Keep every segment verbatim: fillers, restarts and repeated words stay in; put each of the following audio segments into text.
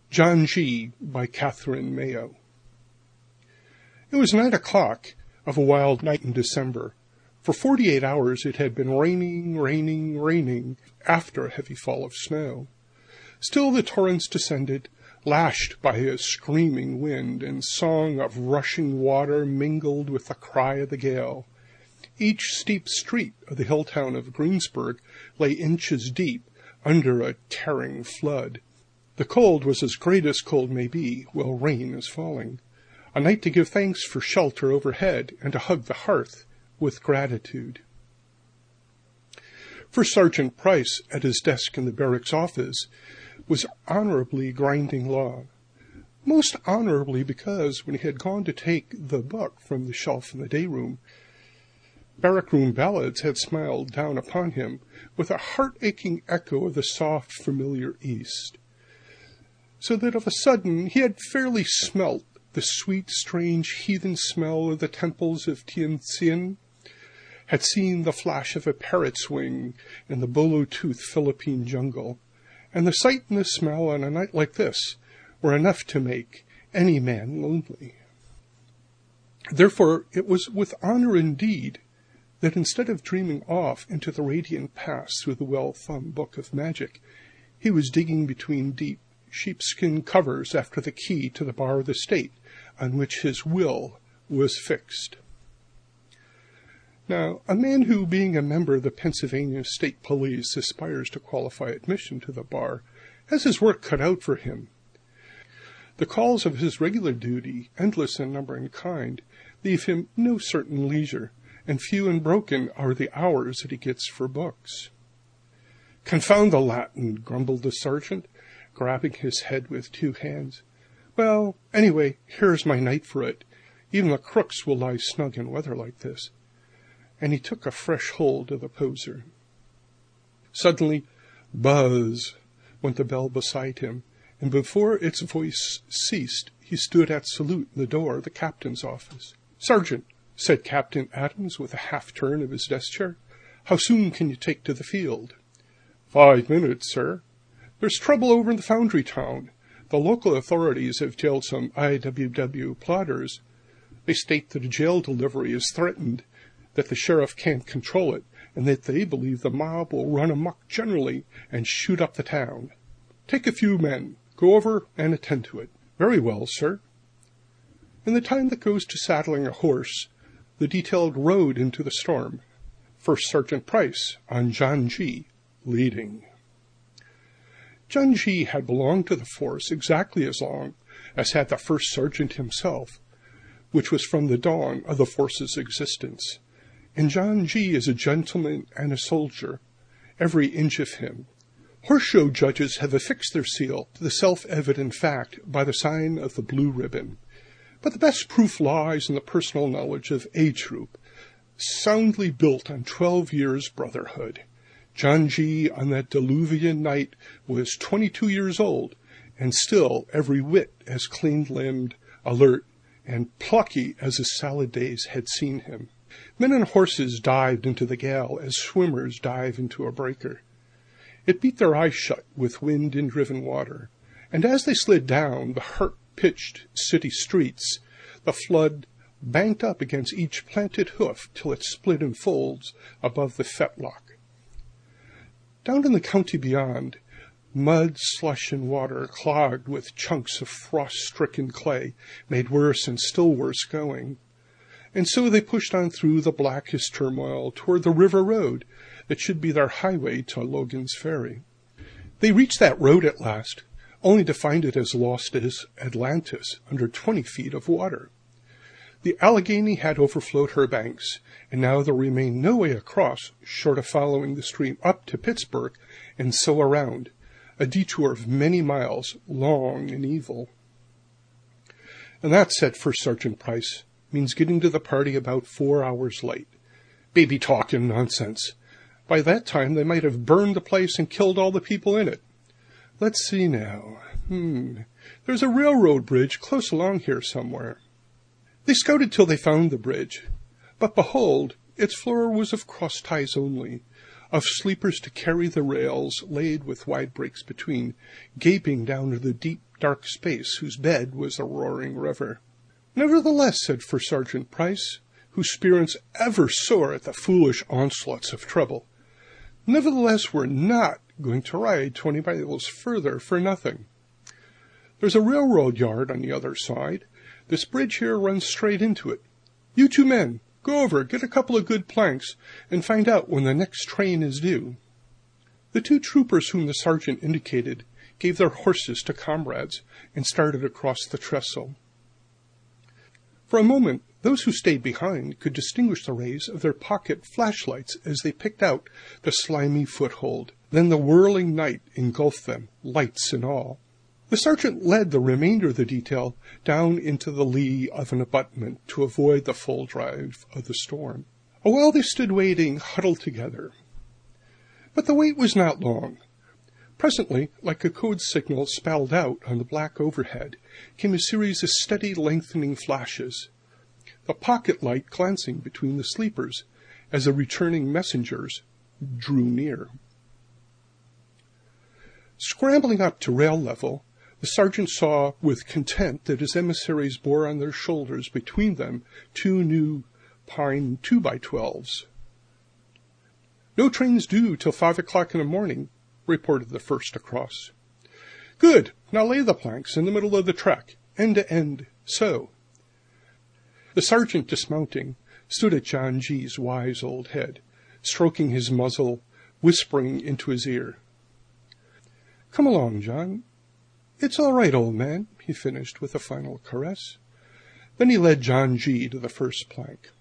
John G. by Catherine Mayo. It was nine o'clock of a wild night in December. For forty-eight hours it had been raining, raining, raining, after a heavy fall of snow. Still the torrents descended, lashed by a screaming wind, and song of rushing water mingled with the cry of the gale. Each steep street of the hill town of Greensburg lay inches deep under a tearing flood. The cold was as great as cold may be while rain is falling. A night to give thanks for shelter overhead and to hug the hearth with gratitude. First Sergeant Price, at his desk in the barracks office, was honorably grinding law. Most honorably because when he had gone to take the book from the shelf in the day room, Barrack Room Ballads had smiled down upon him with a heart-aching echo of the soft, familiar East, so that of a sudden he had fairly smelt the sweet, strange, heathen smell of the temples of Tientsin, had seen the flash of a parrot's wing in the bolo-toothed Philippine jungle, and the sight and the smell on a night like this were enough to make any man lonely. Therefore it was with honor indeed that instead of dreaming off into the radiant past through the well-thumbed book of magic, he was digging between deep sheepskin covers after the key to the bar of the state on which his will was fixed. Now, a man who, being a member of the Pennsylvania State Police, aspires to qualify admission to the bar, has his work cut out for him. The calls of his regular duty, endless in number and kind, leave him no certain leisure, and few and broken are the hours that he gets for books. "Confound the Latin," grumbled the sergeant, grabbing his head with two hands. "Well, anyway, here's my night for it. Even the crooks will lie snug in weather like this." And he took a fresh hold of the poser. Suddenly, buzz, went the bell beside him, and before its voice ceased, he stood at salute in the door of the captain's office. "Sergeant," said Captain Adams with a half-turn of his desk chair, "how soon can you take to the field?" "Five minutes, sir. There's trouble over in the foundry town. The local authorities have jailed some I W W plotters. They state that a jail delivery is threatened, that the sheriff can't control it, and that they believe the mob will run amok generally and shoot up the town. Take a few men, go over and attend to it." "Very well, sir." In the time that goes to saddling a horse, the detail rode into the storm. First Sergeant Price, on John G., leading. John G. had belonged to the force exactly as long as had the first sergeant himself, which was from the dawn of the force's existence. And John G. is a gentleman and a soldier, every inch of him. Horse-show judges have affixed their seal to the self-evident fact by the sign of the blue ribbon. But the best proof lies in the personal knowledge of A Troop, soundly built on twelve years' brotherhood. John G. on that diluvian night was twenty-two years old, and still every whit as clean-limbed, alert, and plucky as his salad days had seen him. Men and horses dived into the gale as swimmers dive into a breaker. It beat their eyes shut with wind and driven water, and as they slid down the hurt-pitched city streets, the flood banked up against each planted hoof till it split in folds above the fetlock. Down in the county beyond, mud, slush, and water, clogged with chunks of frost-stricken clay, made worse and still worse going. And so they pushed on through the blackest turmoil toward the river road that should be their highway to Logan's Ferry. They reached that road at last, only to find it as lost as Atlantis, under twenty feet of water. The Allegheny had overflowed her banks, and now there remained no way across short of following the stream up to Pittsburgh and so around, a detour of many miles, long and evil. And that, said First Sergeant Price, means getting to the party about four hours late. Baby talk and nonsense. By that time they might have burned the place and killed all the people in it. Let's see now. Hmm. There's a railroad bridge close along here somewhere. They scouted till they found the bridge. But behold, its floor was of cross ties only, of sleepers to carry the rails laid with wide breaks between, gaping down to the deep dark space whose bed was the roaring river. "Nevertheless," said First Sergeant Price, whose spirits ever soar at the foolish onslaughts of trouble, "nevertheless, we're not going to ride twenty miles further for nothing. There's a railroad yard on the other side. This bridge here runs straight into it. You two men, go over, get a couple of good planks, and find out when the next train is due." The two troopers whom the sergeant indicated gave their horses to comrades and started across the trestle. For a moment, those who stayed behind could distinguish the rays of their pocket flashlights as they picked out the slimy foothold. Then the whirling night engulfed them, lights and all. The sergeant led the remainder of the detail down into the lee of an abutment to avoid the full drive of the storm. A while they stood waiting, huddled together. But the wait was not long. Presently, like a code signal spelled out on the black overhead, came a series of steady, lengthening flashes, the pocket light glancing between the sleepers as the returning messengers drew near. Scrambling up to rail level, the sergeant saw with content that his emissaries bore on their shoulders between them two new pine two by twelves. "No trains due till five o'clock in the morning," reported the first across. "Good. Now lay the planks in the middle of the track, end to end, so." The sergeant, dismounting, stood at John G.'s wise old head, stroking his muzzle, whispering into his ear. "Come along, John. It's all right, old man," he finished with a final caress. Then he led John G. to the first plank.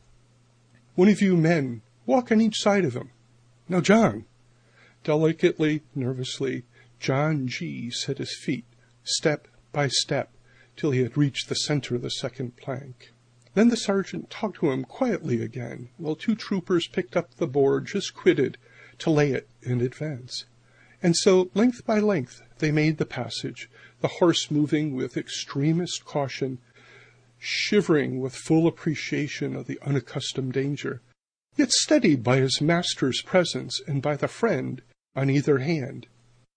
"One of you men, walk on each side of him. Now, John." Delicately, nervously, John G. set his feet, step by step, till he had reached the center of the second plank. Then the sergeant talked to him quietly again, while two troopers picked up the board just quitted to lay it in advance. And so, length by length, they made the passage, the horse moving with extremest caution, shivering with full appreciation of the unaccustomed danger, yet steadied by his master's presence and by the friend on either hand.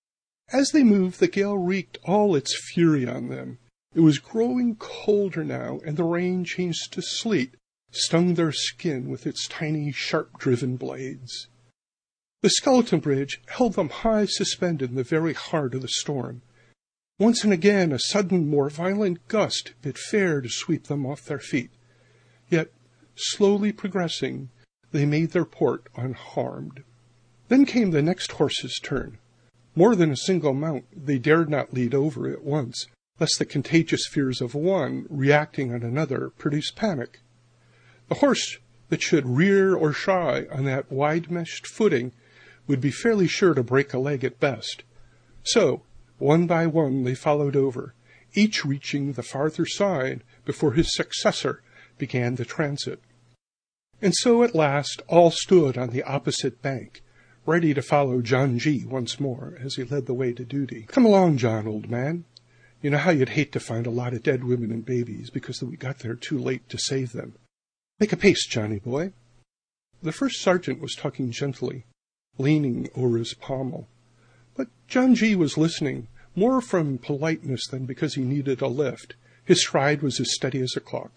As they moved, the gale wreaked all its fury on them. It was growing colder now, and the rain, changed to sleet, stung their skin with its tiny, sharp-driven blades. The skeleton bridge held them high suspended in the very heart of the storm. Once and again a sudden, more violent gust bid fair to sweep them off their feet. Yet, slowly progressing, they made their port unharmed. Then came the next horse's turn. More than a single mount they dared not lead over at once, lest the contagious fears of one, reacting on another, produce panic. The horse that should rear or shy on that wide-meshed footing would be fairly sure to break a leg at best. So, one by one they followed over, each reaching the farther side before his successor began the transit. And so at last all stood on the opposite bank, ready to follow John G. once more as he led the way to duty. "Come along, John, old man. You know how you'd hate to find a lot of dead women and babies because we got there too late to save them. Make a pace, Johnny boy." The first sergeant was talking gently, leaning over his pommel. But John G. was listening, more from politeness than because he needed a lift. His stride was as steady as a clock.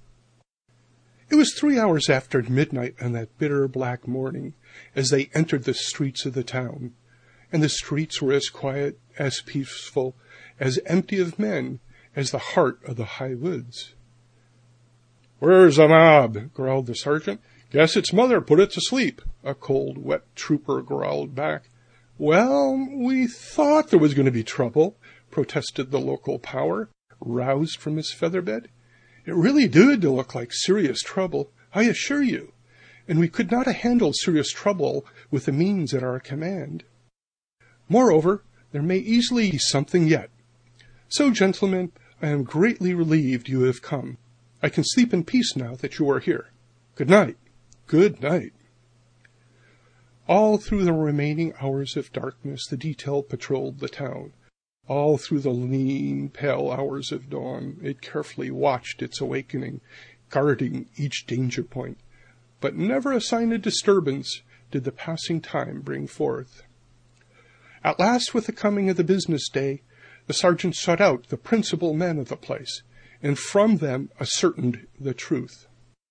It was three hours after midnight on that bitter black morning as they entered the streets of the town, and the streets were as quiet, as peaceful, as empty of men as the heart of the high woods. "Where's the mob?" growled the sergeant. "Guess its mother put it to sleep," a cold, wet trooper growled back. "Well, we thought there was going to be trouble," protested the local power, roused from his featherbed. "It really did look like serious trouble, I assure you, and we could not have handled serious trouble with the means at our command. Moreover, there may easily be something yet. So, gentlemen, I am greatly relieved you have come. I can sleep in peace now that you are here. Good night. Good night." All through the remaining hours of darkness the detail patrolled the town. All through the lean, pale hours of dawn it carefully watched its awakening, guarding each danger point. But never a sign of disturbance did the passing time bring forth. At last, with the coming of the business day, the sergeant sought out the principal men of the place, and from them ascertained the truth.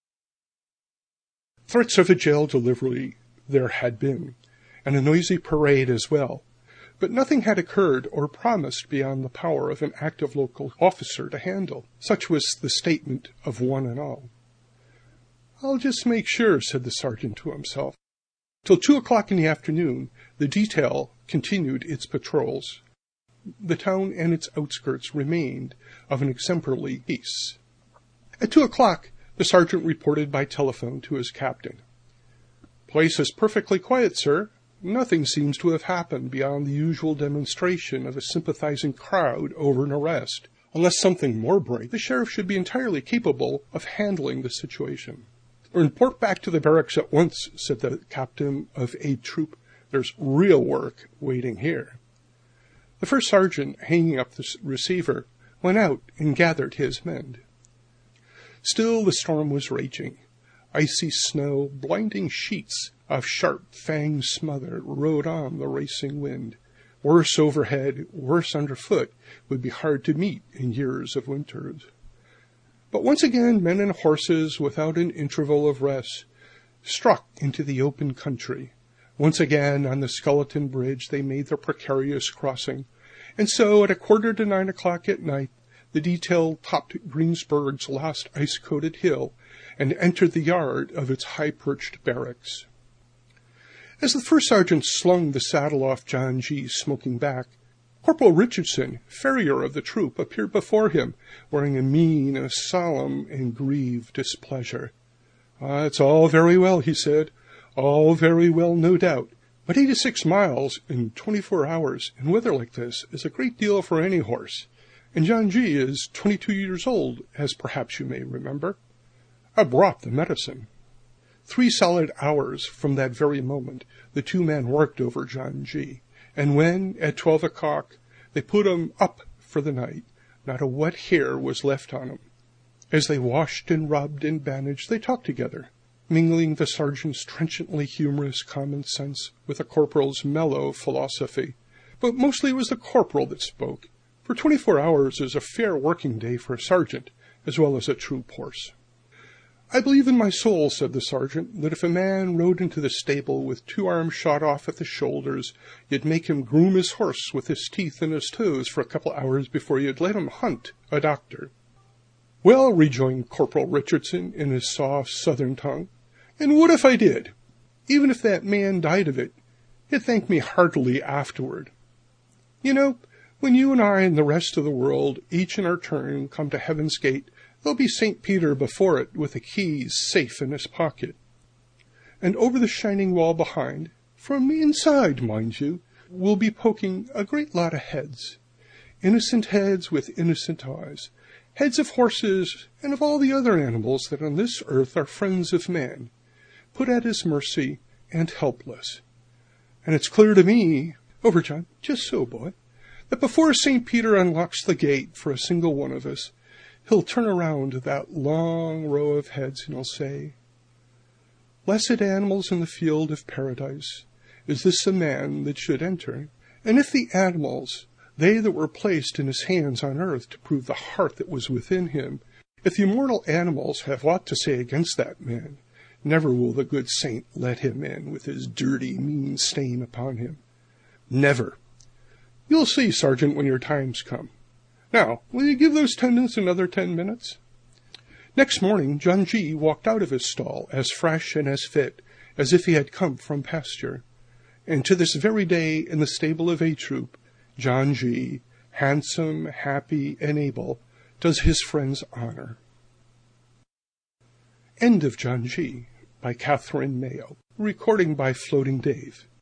Threats of a jail delivery there had been, and a noisy parade as well, but nothing had occurred or promised beyond the power of an active local officer to handle. Such was the statement of one and all. "I'll just make sure," said the sergeant to himself. Till two o'clock in the afternoon, the detail continued its patrols. The town and its outskirts remained of an exemplary peace. At two o'clock, the sergeant reported by telephone to his captain. "Place is perfectly quiet, sir. Nothing seems to have happened beyond the usual demonstration of a sympathizing crowd over an arrest. Unless something more breaks, the sheriff should be entirely capable of handling the situation." "Report back to the barracks at once," said the captain of a troop. "There's real work waiting here." The first sergeant, hanging up the receiver, went out and gathered his men. Still the storm was raging. Icy snow, blinding sheets of sharp fanged smother rode on the racing wind. Worse overhead, worse underfoot, would be hard to meet in years of winters. But once again men and horses, without an interval of rest, struck into the open country. Once again on the skeleton bridge they made their precarious crossing, and so at a quarter to nine o'clock at night the detail topped Greensburg's last ice-coated hill and entered the yard of its high-perched barracks. As the first sergeant slung the saddle off John G.'s smoking back, Corporal Richardson, farrier of the troop, appeared before him, wearing a mien of solemn and grieved displeasure. "Ah, it's all very well," he said, "all very well, no doubt, but eighty-six miles in twenty-four hours in weather like this is a great deal for any horse, and John G. is twenty-two years old, as perhaps you may remember. I brought the medicine." Three solid hours from that very moment the two men worked over John G., and when, at twelve o'clock, they put him up for the night, not a wet hair was left on him. As they washed and rubbed and bandaged, they talked together, mingling the sergeant's trenchantly humorous common sense with the corporal's mellow philosophy. But mostly it was the corporal that spoke, for twenty-four hours is a fair working day for a sergeant, as well as a troop horse. "I believe in my soul," said the sergeant, "that if a man rode into the stable with two arms shot off at the shoulders, you'd make him groom his horse with his teeth and his toes for a couple of hours before you'd let him hunt a doctor." "Well," rejoined Corporal Richardson in his soft southern tongue, "and what if I did? Even if that man died of it, he'd thank me heartily afterward. You know, when you and I and the rest of the world, each in our turn, come to heaven's gate, there'll be Saint Peter before it with the keys safe in his pocket. And over the shining wall behind, from inside, mind you, will be poking a great lot of heads. Innocent heads with innocent eyes. Heads of horses and of all the other animals that on this earth are friends of man, put at his mercy and helpless. And it's clear to me, over John, just so, boy, that before Saint Peter unlocks the gate for a single one of us, he'll turn around to that long row of heads and he'll say, 'Blessed animals in the field of paradise, is this the man that should enter? And if the animals, they that were placed in his hands on earth to prove the heart that was within him, if the immortal animals have aught to say against that man, never will the good saint let him in with his dirty, mean stain upon him. Never. You'll see, Sergeant, when your time's come. Now, will you give those tendons another ten minutes?' Next morning, John G. walked out of his stall as fresh and as fit as if he had come from pasture. And to this very day in the stable of A Troop, John G., handsome, happy, and able, does his friends honor. End of John G. by Catherine Mayo. Recording by Floating Dave.